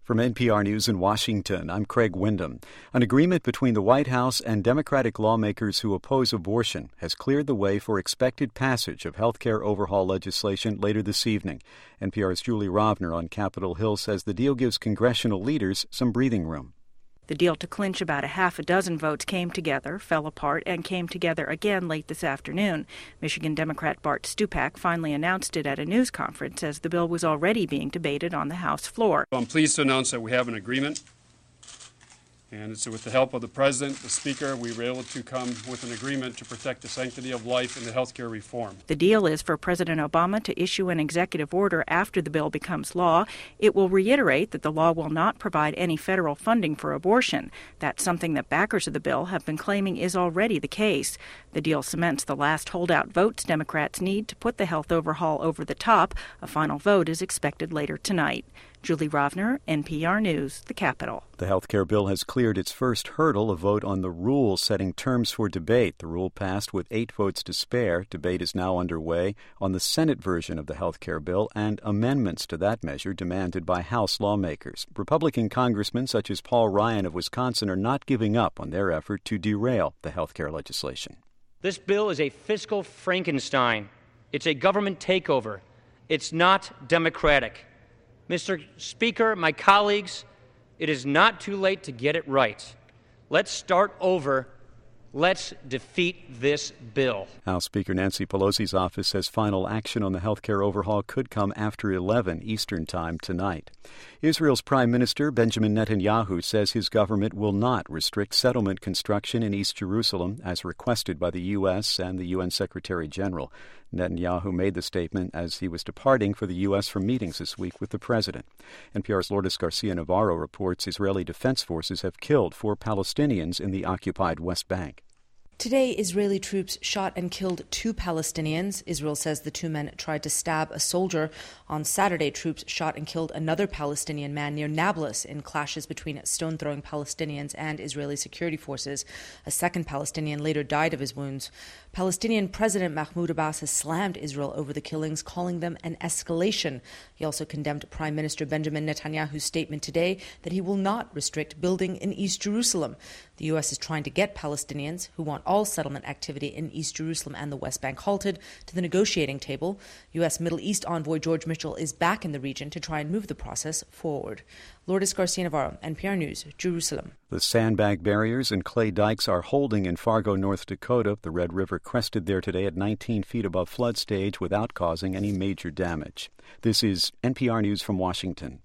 From NPR News in Washington, I'm Craig Windham. An agreement between the White House and Democratic lawmakers who oppose abortion has cleared the way for expected passage of health care overhaul legislation later this evening. NPR's Julie Rovner on Capitol Hill says the deal gives congressional leaders some breathing room. The deal to clinch about a half a dozen votes came together, fell apart, and came together again late this afternoon. Michigan Democrat Bart Stupak finally announced it at a news conference as the bill was already being debated on the House floor. I'm pleased to announce that we have an agreement. And it's with the help of the President, the Speaker, we were able to come with an agreement to protect the sanctity of life in the health care reform. The deal is for President Obama to issue an executive order after the bill becomes law. It will reiterate that the law will not provide any federal funding for abortion. That's something that backers of the bill have been claiming is already the case. The deal cements the last holdout votes Democrats need to put the health overhaul over the top. A final vote is expected later tonight. Julie Rovner, NPR News, the Capitol. The health care bill has cleared its first hurdle, a vote on the rule setting terms for debate. The rule passed with 8 votes to spare. Debate is now underway on the Senate version of the health care bill and amendments to that measure demanded by House lawmakers. Republican congressmen such as Paul Ryan of Wisconsin are not giving up on their effort to derail the health care legislation. This bill is a fiscal Frankenstein. It's a government takeover. It's not democratic. Mr. Speaker, my colleagues, it is not too late to get it right. Let's start over. Let's defeat this bill. House Speaker Nancy Pelosi's office says final action on the health care overhaul could come after 11 Eastern Time tonight. Israel's Prime Minister Benjamin Netanyahu says his government will not restrict settlement construction in East Jerusalem as requested by the U.S. and the UN Secretary General. Netanyahu made the statement as he was departing for the U.S. for meetings this week with the president. NPR's Lourdes Garcia-Navarro reports Israeli defense forces have killed 4 Palestinians in the occupied West Bank. Today, Israeli troops shot and killed 2 Palestinians. Israel says the 2 men tried to stab a soldier. On Saturday, troops shot and killed another Palestinian man near Nablus in clashes between stone-throwing Palestinians and Israeli security forces. A second Palestinian later died of his wounds. Palestinian President Mahmoud Abbas has slammed Israel over the killings, calling them an escalation. He also condemned Prime Minister Benjamin Netanyahu's statement today that he will not restrict building in East Jerusalem. The U.S. is trying to get Palestinians who want all settlement activity in East Jerusalem and the West Bank halted to the negotiating table. U.S. Middle East envoy George Mitchell is back in the region to try and move the process forward. Lourdes Garcia-Navarro, NPR News, Jerusalem. The sandbag barriers and clay dikes are holding in Fargo, North Dakota. The Red River crested there today at 19 feet above flood stage without causing any major damage. This is NPR News from Washington.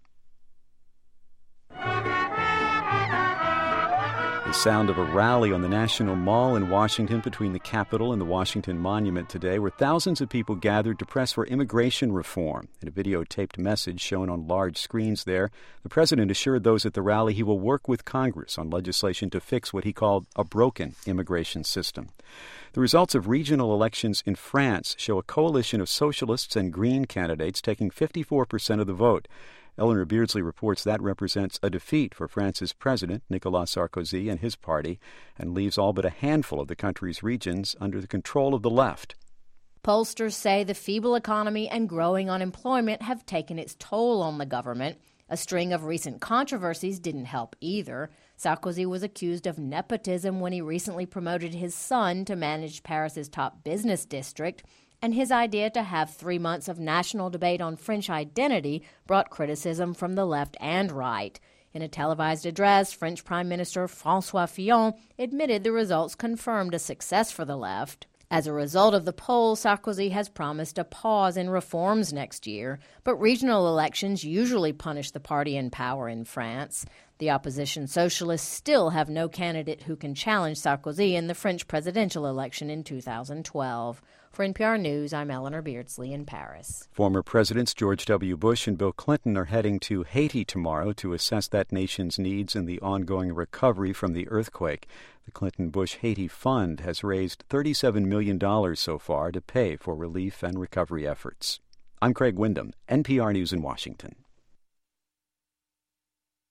The sound of a rally on the National Mall in Washington between the Capitol and the Washington Monument today, where thousands of people gathered to press for immigration reform. In a videotaped message shown on large screens there, the president assured those at the rally he will work with Congress on legislation to fix what he called a broken immigration system. The results of regional elections in France show a coalition of socialists and green candidates taking 54% of the vote. Eleanor Beardsley reports that represents a defeat for France's president, Nicolas Sarkozy, and his party, and leaves all but a handful of the country's regions under the control of the left. Pollsters say the feeble economy and growing unemployment have taken its toll on the government. A string of recent controversies didn't help either. Sarkozy was accused of nepotism when he recently promoted his son to manage Paris's top business district. And his idea to have 3 months of national debate on French identity brought criticism from the left and right. In a televised address, French Prime Minister François Fillon admitted the results confirmed a success for the left. As a result of the poll, Sarkozy has promised a pause in reforms next year, but regional elections usually punish the party in power in France. The opposition socialists still have no candidate who can challenge Sarkozy in the French presidential election in 2012. For NPR News, I'm Eleanor Beardsley in Paris. Former Presidents George W. Bush and Bill Clinton are heading to Haiti tomorrow to assess that nation's needs in the ongoing recovery from the earthquake. The Clinton-Bush-Haiti Fund has raised $37 million so far to pay for relief and recovery efforts. I'm Craig Windham, NPR News in Washington.